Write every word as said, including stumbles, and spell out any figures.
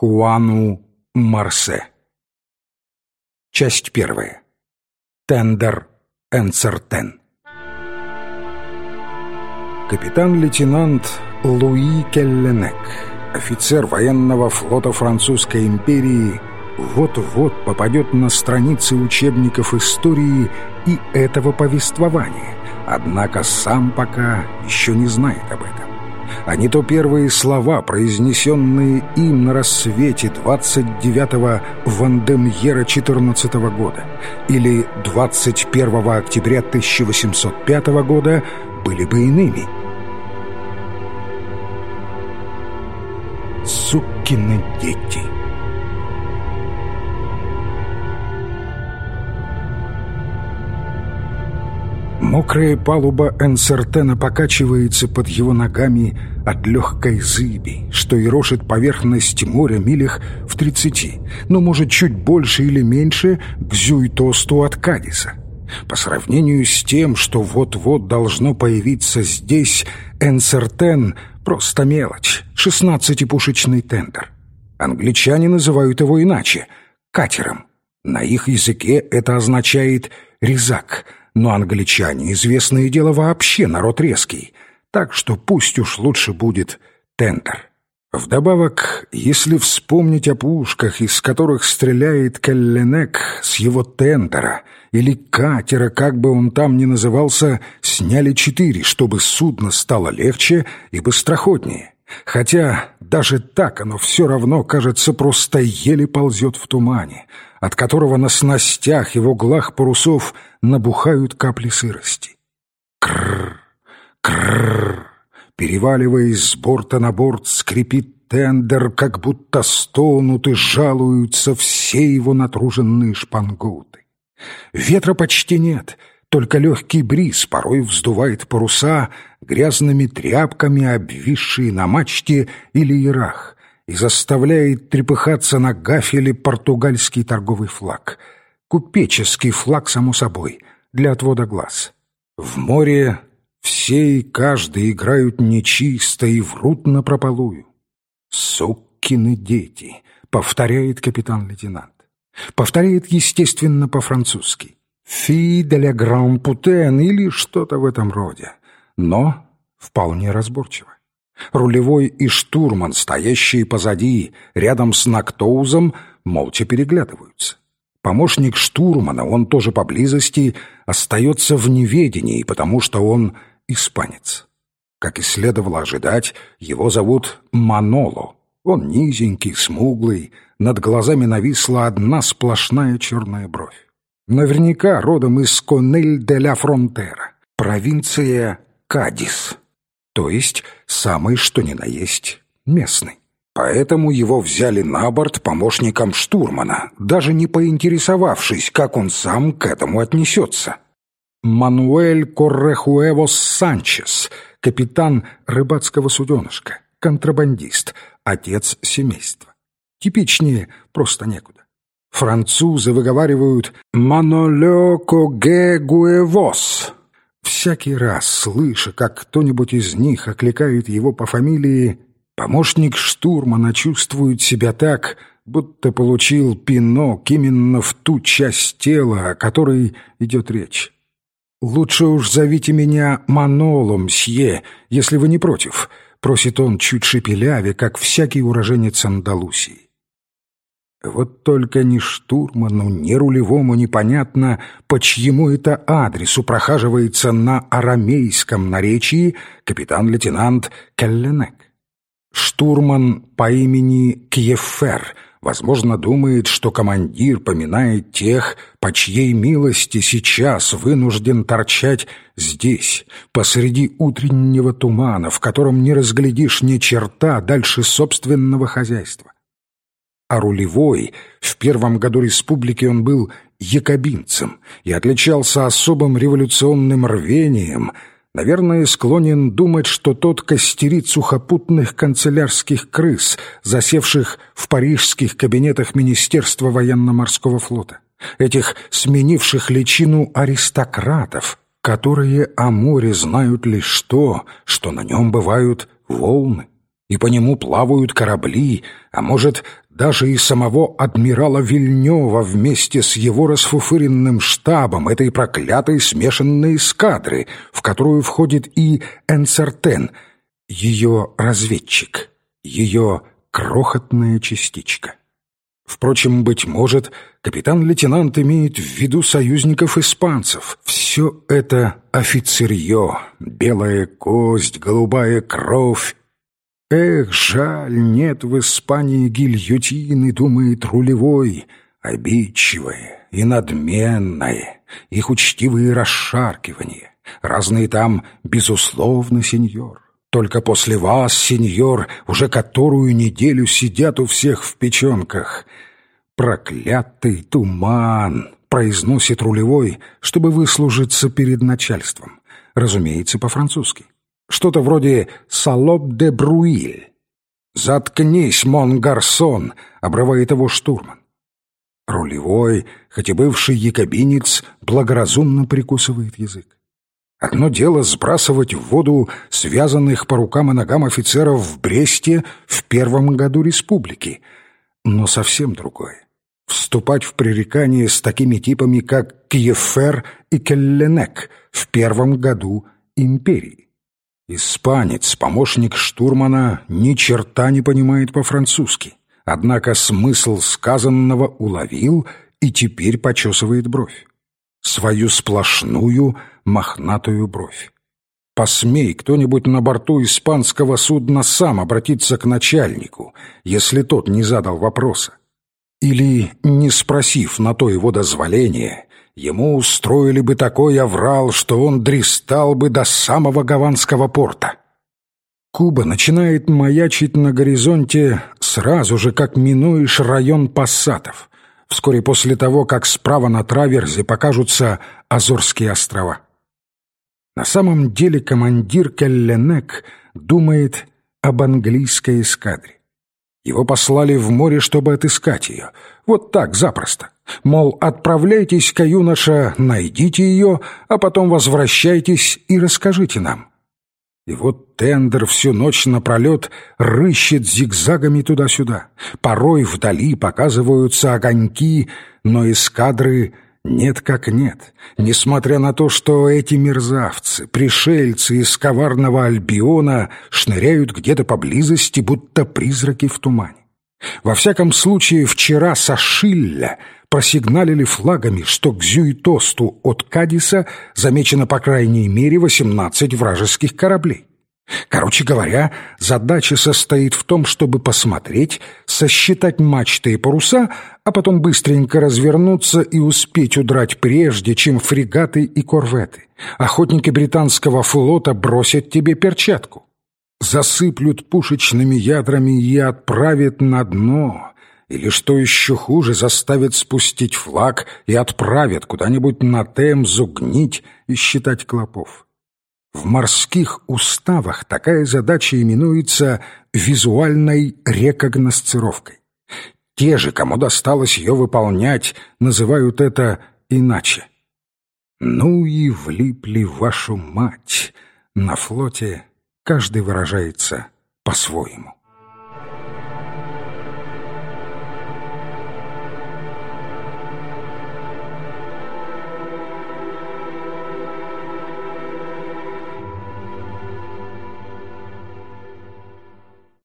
Хуану Марсе. Часть первая. Тендер Энсертен. Капитан-лейтенант Луи Келленек, офицер военного флота Французской империи, вот-вот попадет на страницы учебников истории и этого повествования, однако сам пока еще не знает об этом. А не то первые слова, произнесенные им на рассвете двадцать девятого Вандемьера четырнадцатого года или двадцать первого октября тысяча восемьсот пятого года, были бы иными. Сукины дети. Мокрая палуба Энсертена покачивается под его ногами от легкой зыби, что ерошит поверхность моря милях в тридцати, но, может, чуть больше или меньше к Зюйтосту от Кадиса. По сравнению с тем, что вот-вот должно появиться здесь, Энсертен — просто мелочь, шестнадцатипушечный тендер. Англичане называют его иначе — катером. На их языке это означает «резак», но англичане, известное дело, вообще народ резкий, так что пусть уж лучше будет тендер. Вдобавок, если вспомнить о пушках, из которых стреляет Келленек, с его тендера или катера, как бы он там ни назывался, сняли четыре, чтобы судно стало легче и быстроходнее. Хотя даже так оно все равно, кажется, просто еле ползет в тумане, от которого на снастях и в углах парусов набухают капли сырости. Крррр, крррр, переваливаясь с борта на борт, скрипит тендер, как будто стонут и жалуются все его натруженные шпангоуты. Ветра почти нет, только легкий бриз порой вздувает паруса грязными тряпками, обвисшие на мачте или ярах, и заставляет трепыхаться на гафеле португальский торговый флаг. Купеческий флаг, само собой, для отвода глаз. В море все и каждый играют нечисто и врут напропалую. «Сукины дети», — повторяет капитан-лейтенант. Повторяет, естественно, по-французски. «Фи де ля гран путен» или что-то в этом роде, но вполне разборчиво. Рулевой и штурман, стоящие позади, рядом с Нактоузом, молча переглядываются. Помощник штурмана, он тоже поблизости, остается в неведении, потому что он испанец. Как и следовало ожидать, его зовут Маноло. Он низенький, смуглый, над глазами нависла одна сплошная черная бровь. Наверняка родом из Конель-де-ля-Фронтера, провинция Кадис, то есть самый что ни на есть местный. Поэтому его взяли на борт помощником штурмана, даже не поинтересовавшись, как он сам к этому отнесется. Мануэль Коррехуэвос Санчес, капитан рыбацкого суденышка, контрабандист, отец семейства. Типичнее просто некуда. Французы выговаривают «Маноле Когегуэвос». Всякий раз, слыша, как кто-нибудь из них окликает его по фамилии, помощник штурмана чувствует себя так, будто получил пинок именно в ту часть тела, о которой идет речь. «Лучше уж зовите меня Маноло, мсье, если вы не против», — просит он чуть шепеляве, как всякий уроженец Андалусии. Вот только ни штурману, ни рулевому непонятно, по чьему это адресу прохаживается на арамейском наречии капитан-лейтенант Келленек. Штурман по имени Кьефер, возможно, думает, что командир поминает тех, по чьей милости сейчас вынужден торчать здесь, посреди утреннего тумана, в котором не разглядишь ни черта дальше собственного хозяйства. А рулевой, в первом году республики он был якобинцем и отличался особым революционным рвением, наверное, склонен думать, что тот костерит сухопутных канцелярских крыс, засевших в парижских кабинетах Министерства военно-морского флота, этих сменивших личину аристократов, которые о море знают лишь то, что на нем бывают волны. и по нему плавают корабли, а может, даже и самого адмирала Вильнёва вместе с его расфуфыренным штабом этой проклятой смешанной эскадры, в которую входит и Энсертен, ее разведчик, ее крохотная частичка. Впрочем, быть может, капитан-лейтенант имеет в виду союзников-испанцев. Все это офицерье, белая кость, голубая кровь. Эх, жаль, нет в Испании гильотины, думает рулевой, обидчивое и надменное, их учтивые расшаркивания. Разные там, безусловно, сеньор. Только после вас, сеньор, уже которую неделю сидят у всех в печенках. «Проклятый туман!» — произносит рулевой, чтобы выслужиться перед начальством. Разумеется, по-французски. Что-то вроде «салоп де бруиль». «Заткнись, мон гарсон!» — обрывает его штурман. Рулевой, хоть и бывший якобинец, благоразумно прикусывает язык. Одно дело сбрасывать в воду связанных по рукам и ногам офицеров в Бресте в первом году республики, но совсем другое — вступать в пререкание с такими типами, как Кьефер и Келленек в первом году империи. Испанец, помощник штурмана, ни черта не понимает по-французски, однако смысл сказанного уловил и теперь почесывает бровь. Свою сплошную мохнатую бровь. Посмей кто-нибудь на борту испанского судна сам обратиться к начальнику, если тот не задал вопроса. Или, не спросив на то его дозволения, ему устроили бы такой оврал, что он дристал бы до самого Гаванского порта. Куба начинает маячить на горизонте сразу же, как минуешь район Пассатов, вскоре после того, как справа на траверзе покажутся Азорские острова. На самом деле командир Келленек думает об английской эскадре. Его послали в море, чтобы отыскать ее. Вот так, запросто. Мол, отправляйтесь-ка, юноша, найдите ее, а потом возвращайтесь и расскажите нам. И вот тендер всю ночь напролет рыщет зигзагами туда-сюда. Порой вдали показываются огоньки, но эскадры нет как нет. Несмотря на то, что эти мерзавцы, пришельцы из коварного Альбиона, шныряют где-то поблизости, будто призраки в тумане. Во всяком случае, вчера со Шилля просигналили флагами, что к Зюитосту от Кадиса замечено по крайней мере восемнадцать вражеских кораблей. Короче говоря, задача состоит в том, чтобы посмотреть, сосчитать мачты и паруса, а потом быстренько развернуться и успеть удрать прежде, чем фрегаты и корветы, охотники британского флота бросят тебе перчатку. Засыплют пушечными ядрами и отправят на дно, или, что еще хуже, заставят спустить флаг и отправят куда-нибудь на Темзу гнить и считать клопов. В морских уставах такая задача именуется визуальной рекогносцировкой. Те же, кому досталось ее выполнять, называют это иначе. Ну и влипли вашу мать. На флоте каждый выражается по-своему.